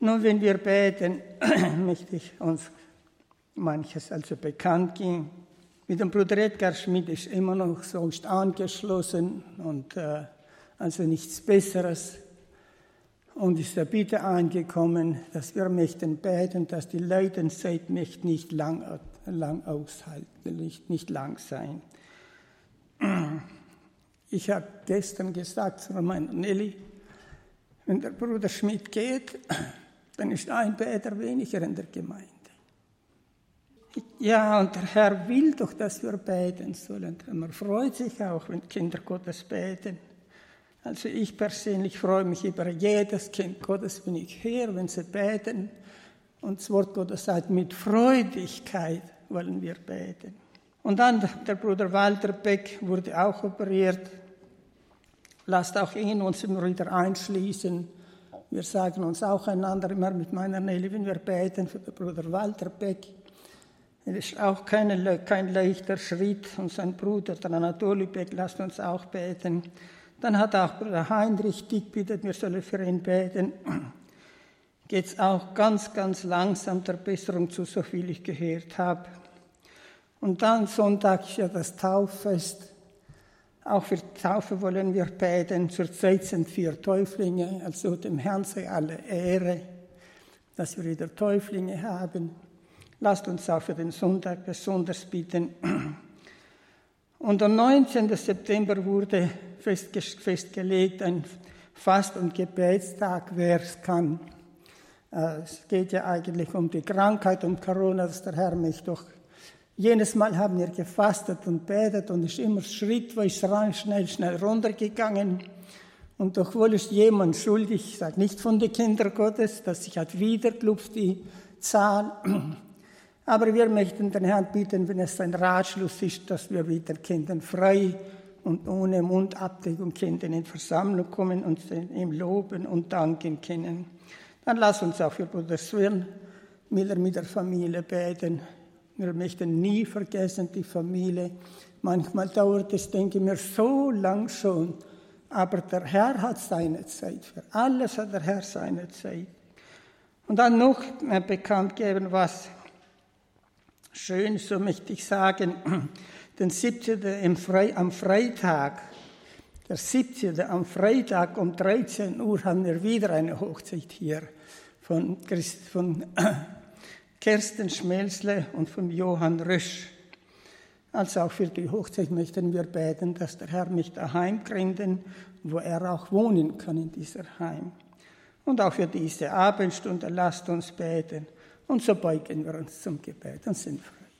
Nun, wenn wir beten, möchte ich uns manches also bekannt geben. Mit dem Bruder Edgar Schmidt ist immer noch sonst angeschlossen und also nichts Besseres. Und ist der Bitte angekommen, dass wir möchten beten, dass die Leidenszeit nicht lang aushalten, nicht lang sein. Ich habe gestern gesagt zu meiner Nelly, wenn der Bruder Schmidt geht, dann ist ein Beter weniger in der Gemeinde. Ja, und der Herr will doch, dass wir beten sollen. Man freut sich auch, wenn Kinder Gottes beten. Also ich persönlich freue mich über jedes Kind Gottes, wenn ich höre, wenn sie beten. Und das Wort Gottes sagt, mit Freudigkeit wollen wir beten. Und dann der Bruder Walter Beck wurde auch operiert. Lasst auch ihn uns immer wieder einschließen. Wir sagen uns auch einander immer mit meiner Nelly, wenn wir beten für den Bruder Walter Beck. Es ist auch kein leichter Schritt. Und sein Bruder, der Anatoli Beck, lasst uns auch beten. Dann hat auch Bruder Heinrich Dick bittet, wir sollen für ihn beten. Geht es auch ganz, ganz langsam der Besserung zu, so viel ich gehört habe. Und dann Sonntag ist ja das Tauffest. Auch für die Taufe wollen wir beten. Zurzeit sind 4 Täuflinge, also dem Herrn sei alle Ehre, dass wir wieder Täuflinge haben. Lasst uns auch für den Sonntag besonders bitten. Und am 19. September wurde festgelegt ein Fast- und Gebetstag, wer es kann. Es geht ja eigentlich um die Krankheit, um Corona, dass der Herr mich doch. Jedes Mal haben wir gefastet und betet und ist immer schrittweise schnell runtergegangen. Und doch wohl ist jemand schuldig, ich sage nicht von den Kindern Gottes, dass sich hat wieder klopft die Zahl. Aber wir möchten den Herrn bitten, wenn es ein Ratschluss ist, dass wir wieder Kindern frei und ohne Mundabdeckung Kindern in Versammlung kommen und ihm loben und danken können. Dann lass uns auch für Bruder Sven Miller mit der Familie beten. Wir möchten nie vergessen, die Familie. Manchmal dauert es, denke ich mir, so lang schon. Aber der Herr hat seine Zeit. Für alles hat der Herr seine Zeit. Und dann noch bekannt geben, was schön, so möchte ich sagen, den 17. am Freitag, der 17. am Freitag um 13 Uhr haben wir wieder eine Hochzeit hier von Kirsten Schmelzle und von Johann Rösch. Also auch für die Hochzeit möchten wir beten, dass der Herr mich daheim gründen, wo er auch wohnen kann in dieser Heim. Und auch für diese Abendstunde lasst uns beten. Und so beugen wir uns zum Gebet und sind frei.